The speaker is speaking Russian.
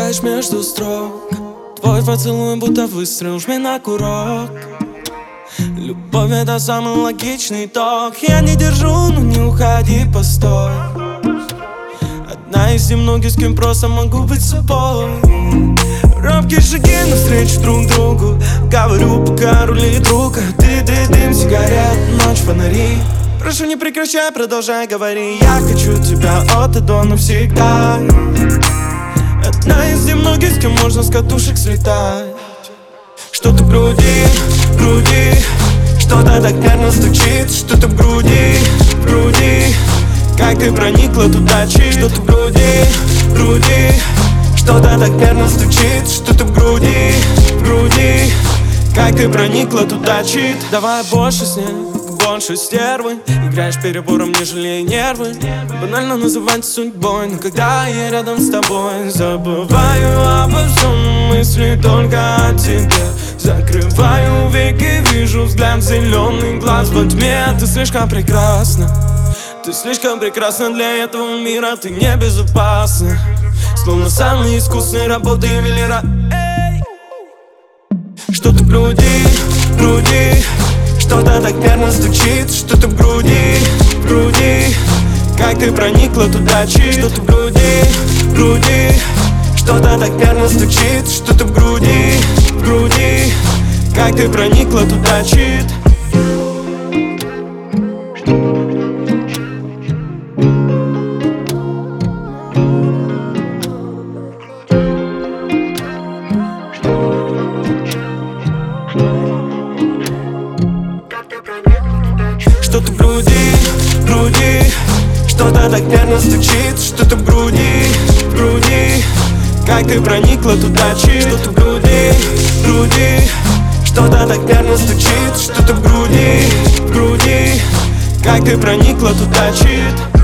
читаешь между строк. Твой поцелуй будто выстрел, жми на курок. Любовь — это самый логичный итог. Я не держу, но не уходи, постой. Одна из немногих, с кем просто могу быть собой. Робкие шаги навстречу друг другу. Говорю, пока рулит рука. Ты, дым, сигарет, ночь, фонари. Прошу, не прекращай, продолжай, говори. Я хочу тебя от и до навсегда. Одна из немногих, с кем можно с катушек слетать. Что-то в груди, что-то так нервно стучит. Что-то в груди, как ты проникла туда, чит. Что-то в груди, что-то так нервно стучит. Что-то в груди, как ты проникла туда, чит. Давай больше с ней, больше стервы. Играешь перебором, не жалея нервы. Банально называть судьбой, но когда я рядом с тобой, забываю обо всем, мысли только о тебе. Закрываю веки, вижу взгляд зеленый глаз во тьме. Ты слишком прекрасна, ты слишком прекрасна для этого мира. Ты не безопасна, словно самые искусные работы ювелира. Что-то в груди, что-то так нервно стучит. Что-то в груди, как ты проникла туда, чит. Что-то в груди, что-то так нервно стучит. Что-то в груди, как ты проникла туда, чит. Что-то в груди, что-то так нервно стучит. Что-то в груди, как ты проникла туда, чит. Что-то в груди, что-то так нервно стучит. Что-то в груди, как ты проникла туда, чит.